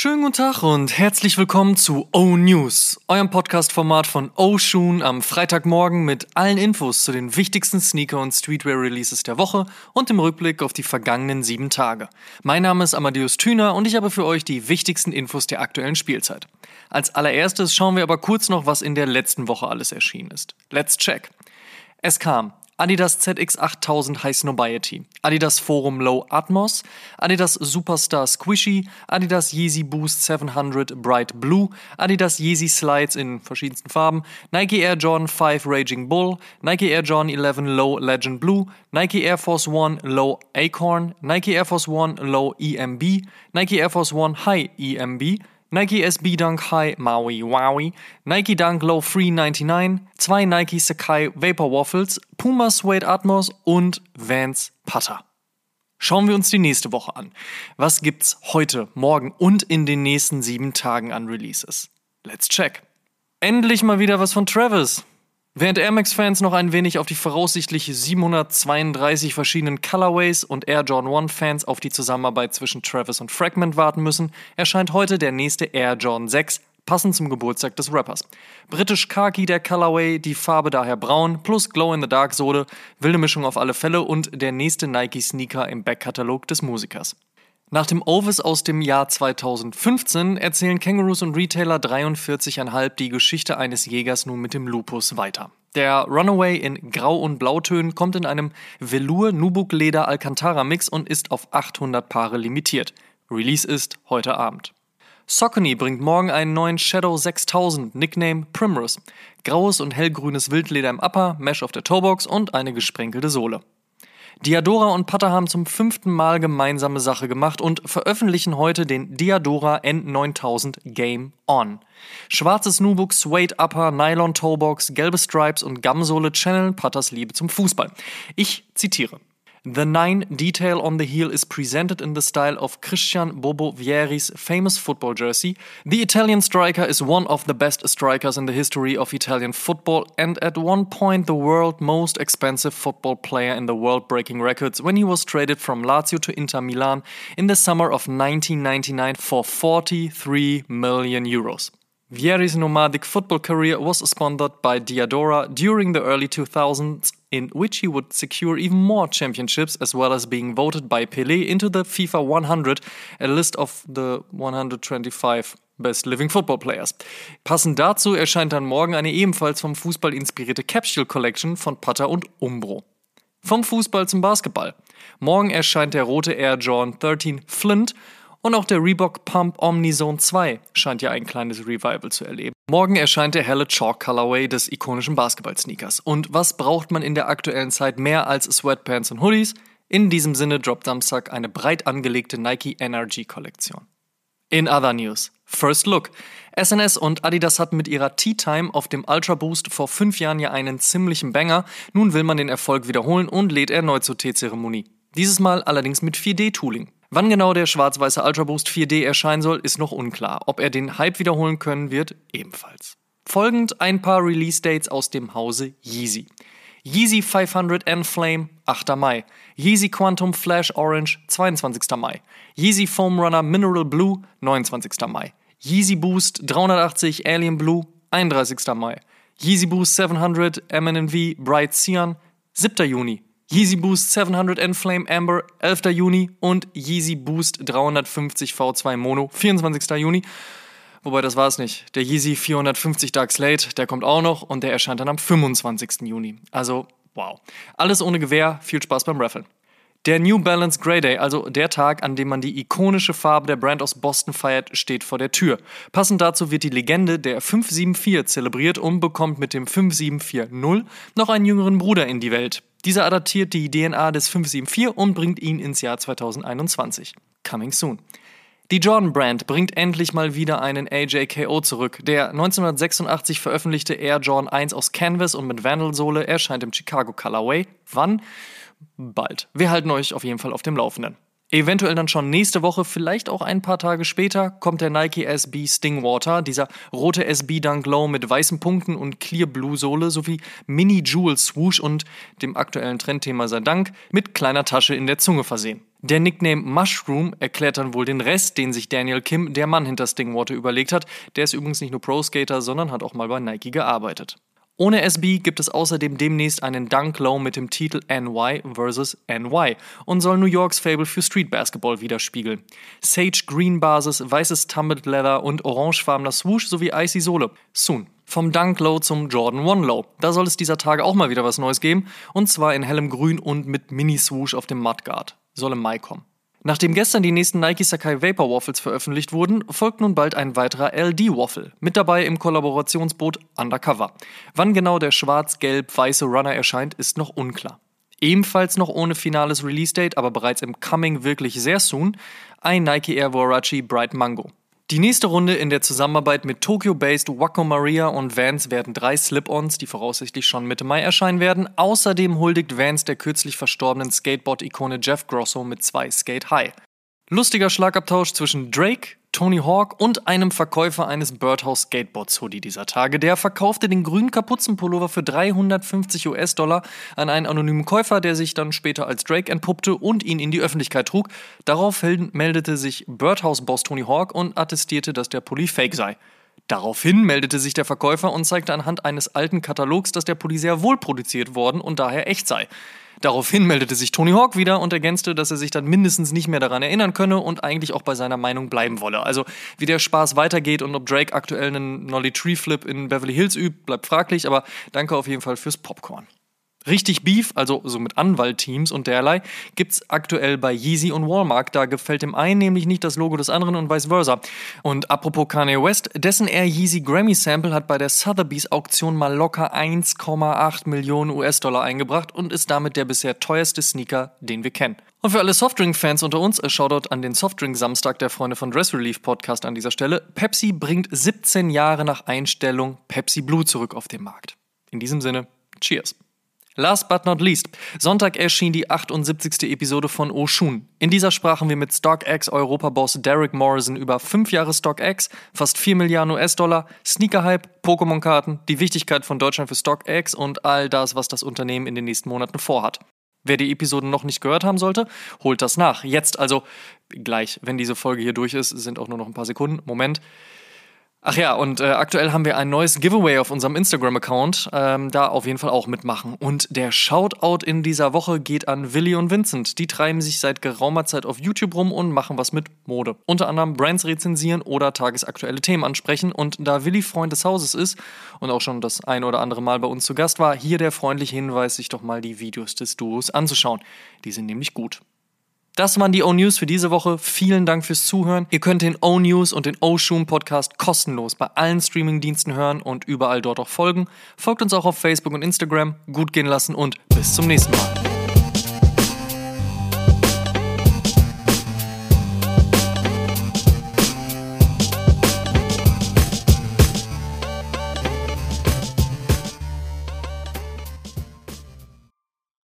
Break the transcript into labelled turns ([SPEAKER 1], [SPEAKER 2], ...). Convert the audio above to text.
[SPEAKER 1] Schönen guten Tag und herzlich willkommen zu O-News, eurem Podcast-Format von O-Shoon am Freitagmorgen mit allen Infos zu den wichtigsten Sneaker- und Streetwear-Releases der Woche und dem Rückblick auf die vergangenen 7 Tage. Mein Name ist Amadeus Thüner und ich habe für euch die wichtigsten Infos der aktuellen Spielzeit. Als allererstes schauen wir aber kurz noch, was in der letzten Woche alles erschienen ist. Let's check. Es kam Adidas ZX 8000 High Snobiety, Adidas Forum Low Atmos, Adidas Superstar Squishy, Adidas Yeezy Boost 700 Bright Blue, Adidas Yeezy Slides in verschiedensten Farben, Nike Air Jordan 5 Raging Bull, Nike Air Jordan 11 Low Legend Blue, Nike Air Force One Low Acorn, Nike Air Force One Low EMB, Nike Air Force One High EMB, Nike SB Dunk High Maui Wowie, Nike Dunk Low Free 99, 2 Nike Sacai Vapor Waffles, Puma Suede Atmos und Vans Putter. Schauen wir uns die nächste Woche an. Was gibt's heute, morgen und in den nächsten 7 Tagen an Releases? Let's check. Endlich mal wieder was von Travis. Während Air Max-Fans noch ein wenig auf die voraussichtlich 732 verschiedenen Colorways und Air Jordan 1-Fans auf die Zusammenarbeit zwischen Travis und Fragment warten müssen, erscheint heute der nächste Air Jordan 6, passend zum Geburtstag des Rappers. Britisch Khaki der Colorway, die Farbe daher braun, plus Glow-in-the-Dark-Sohle, wilde Mischung auf alle Fälle und der nächste Nike-Sneaker im Backkatalog des Musikers. Nach dem Ovis aus dem Jahr 2015 erzählen Kangaroos und Retailer 43,5 die Geschichte eines Jägers nun mit dem Lupus weiter. Der Runaway in Grau- und Blautönen kommt in einem Velour-Nubuk-Leder-Alcantara-Mix und ist auf 800 Paare limitiert. Release ist heute Abend. Saucony bringt morgen einen neuen Shadow 6000, Nickname Primrose. Graues und hellgrünes Wildleder im Upper, Mesh auf der Toebox und eine gesprenkelte Sohle. Diadora und Putter haben zum 5. Mal gemeinsame Sache gemacht und veröffentlichen heute den Diadora N9000 Game On. Schwarzes Nubuk, Suede Upper, Nylon Toebox, gelbe Stripes und Gumsohle channeln Putters Liebe zum Fußball. Ich zitiere. The 9 detail on the heel is presented in the style of Christian Bobo Vieri's famous football jersey. The Italian striker is one of the best strikers in the history of Italian football and at one point the world's most expensive football player in the world, breaking records when he was traded from Lazio to Inter Milan in the summer of 1999 for 43 million euros. Vieri's nomadic football career was sponsored by Diadora during the early 2000s, in which he would secure even more championships, as well as being voted by Pelé into the FIFA 100, a list of the 125 best living football players. Passend dazu erscheint dann morgen eine ebenfalls vom Fußball inspirierte Capsule Collection von Putter und Umbro. Vom Fußball zum Basketball. Morgen erscheint der rote Air Jordan 13 Flint. Und auch der Reebok Pump Omnizone 2 scheint ja ein kleines Revival zu erleben. Morgen erscheint der helle Chalk Colorway des ikonischen Basketball-Sneakers. Und was braucht man in der aktuellen Zeit mehr als Sweatpants und Hoodies? In diesem Sinne droppt Samstag eine breit angelegte Nike NRG-Kollektion. In other news. First Look. SNS und Adidas hatten mit ihrer Tea Time auf dem Ultra Boost vor 5 Jahren ja einen ziemlichen Banger. Nun will man den Erfolg wiederholen und lädt erneut zur Teezeremonie. Dieses Mal allerdings mit 4D-Tooling. Wann genau der schwarz-weiße Ultra Boost 4D erscheinen soll, ist noch unklar. Ob er den Hype wiederholen können wird, ebenfalls. Folgend ein paar Release-Dates aus dem Hause Yeezy. Yeezy 500 N-Flame, 8. Mai. Yeezy Quantum Flash Orange, 22. Mai. Yeezy Foam Runner Mineral Blue, 29. Mai. Yeezy Boost 380 Alien Blue, 31. Mai. Yeezy Boost 700 MNV Bright Cyan, 7. Juni. Yeezy Boost 700 N-Flame Amber, 11. Juni und Yeezy Boost 350 V2 Mono, 24. Juni. Wobei, das war's nicht. Der Yeezy 450 Dark Slate, der kommt auch noch und der erscheint dann am 25. Juni. Also, wow. Alles ohne Gewehr, viel Spaß beim Raffeln. Der New Balance Grey Day, also der Tag, an dem man die ikonische Farbe der Brand aus Boston feiert, steht vor der Tür. Passend dazu wird die Legende der 574 zelebriert und bekommt mit dem 5740 noch einen jüngeren Bruder in die Welt. Dieser adaptiert die DNA des 574 und bringt ihn ins Jahr 2021. Coming soon. Die Jordan Brand bringt endlich mal wieder einen AJKO zurück. Der 1986 veröffentlichte Air Jordan 1 aus Canvas und mit Vandal-Sohle erscheint im Chicago Colorway. Wann? Bald. Wir halten euch auf jeden Fall auf dem Laufenden. Eventuell dann schon nächste Woche, vielleicht auch ein paar Tage später, kommt der Nike SB Stingwater, dieser rote SB Dunk Low mit weißen Punkten und Clear Blue Sohle sowie Mini Jewel Swoosh und dem aktuellen Trendthema sei Dank mit kleiner Tasche in der Zunge versehen. Der Nickname Mushroom erklärt dann wohl den Rest, den sich Daniel Kim, der Mann hinter Stingwater, überlegt hat. Der ist übrigens nicht nur Pro-Skater, sondern hat auch mal bei Nike gearbeitet. Ohne SB gibt es außerdem demnächst einen Dunk Low mit dem Titel NY vs. NY und soll New Yorks Fable für Street Basketball widerspiegeln. Sage Green Basis, weißes Tumbled Leather und orangefarbener Swoosh sowie Icy Sohle. Soon. Vom Dunk Low zum Jordan 1 Low. Da soll es dieser Tage auch mal wieder was Neues geben. Und zwar in hellem Grün und mit Mini-Swoosh auf dem Mudguard. Soll im Mai kommen. Nachdem gestern die nächsten Nike Sacai Vapor Waffles veröffentlicht wurden, folgt nun bald ein weiterer LD-Waffle. Mit dabei im Kollaborationsboot Undercover. Wann genau der schwarz-gelb-weiße Runner erscheint, ist noch unklar. Ebenfalls noch ohne finales Release-Date, aber bereits im Coming wirklich sehr soon, ein Nike Air Warachi Bright Mango. Die nächste Runde in der Zusammenarbeit mit Tokyo-based Wacko Maria und Vans werden 3 Slip-Ons, die voraussichtlich schon Mitte Mai erscheinen werden. Außerdem huldigt Vans der kürzlich verstorbenen Skateboard-Ikone Jeff Grosso mit 2 Skate High. Lustiger Schlagabtausch zwischen Drake, Tony Hawk und einem Verkäufer eines Birdhouse Skateboards Hoodie dieser Tage. Der verkaufte den grünen Kapuzenpullover für $350 an einen anonymen Käufer, der sich dann später als Drake entpuppte und ihn in die Öffentlichkeit trug. Daraufhin meldete sich Birdhouse-Boss Tony Hawk und attestierte, dass der Pulli fake sei. Daraufhin meldete sich der Verkäufer und zeigte anhand eines alten Katalogs, dass der Pulli sehr wohl produziert worden und daher echt sei. Daraufhin meldete sich Tony Hawk wieder und ergänzte, dass er sich dann mindestens nicht mehr daran erinnern könne und eigentlich auch bei seiner Meinung bleiben wolle. Also wie der Spaß weitergeht und ob Drake aktuell einen Nollie Tree Flip in Beverly Hills übt, bleibt fraglich, aber danke auf jeden Fall fürs Popcorn. Richtig Beef, also so mit Anwaltteams und derlei, gibt's aktuell bei Yeezy und Walmart. Da gefällt dem einen nämlich nicht das Logo des anderen und vice versa. Und apropos Kanye West, dessen Air Yeezy Grammy Sample hat bei der Sotheby's Auktion mal locker 1,8 Millionen US-Dollar eingebracht und ist damit der bisher teuerste Sneaker, den wir kennen. Und für alle Softdrink-Fans unter uns, Shoutout an den Softdrink-Samstag der Freunde von Dress Relief Podcast an dieser Stelle. Pepsi bringt 17 Jahre nach Einstellung Pepsi Blue zurück auf den Markt. In diesem Sinne, Cheers. Last but not least, Sonntag erschien die 78. Episode von Oshun. In dieser sprachen wir mit StockX-Europaboss Derek Morrison über 5 Jahre StockX, fast 4 Milliarden US-Dollar, Sneaker-Hype, Pokémon-Karten, die Wichtigkeit von Deutschland für StockX und all das, was das Unternehmen in den nächsten Monaten vorhat. Wer die Episoden noch nicht gehört haben sollte, holt das nach. Jetzt also, gleich, wenn diese Folge hier durch ist, sind auch nur noch ein paar Sekunden. Moment. Ach ja, und aktuell haben wir ein neues Giveaway auf unserem Instagram-Account. Da auf jeden Fall auch mitmachen. Und der Shoutout in dieser Woche geht an Willi und Vincent. Die treiben sich seit geraumer Zeit auf YouTube rum und machen was mit Mode. Unter anderem Brands rezensieren oder tagesaktuelle Themen ansprechen. Und da Willi Freund des Hauses ist und auch schon das ein oder andere Mal bei uns zu Gast war, hier der freundliche Hinweis, sich doch mal die Videos des Duos anzuschauen. Die sind nämlich gut. Das waren die O-News für diese Woche. Vielen Dank fürs Zuhören. Ihr könnt den O-News und den Oshun Podcast kostenlos bei allen Streamingdiensten hören und überall dort auch folgen. Folgt uns auch auf Facebook und Instagram. Gut gehen lassen und bis zum nächsten Mal.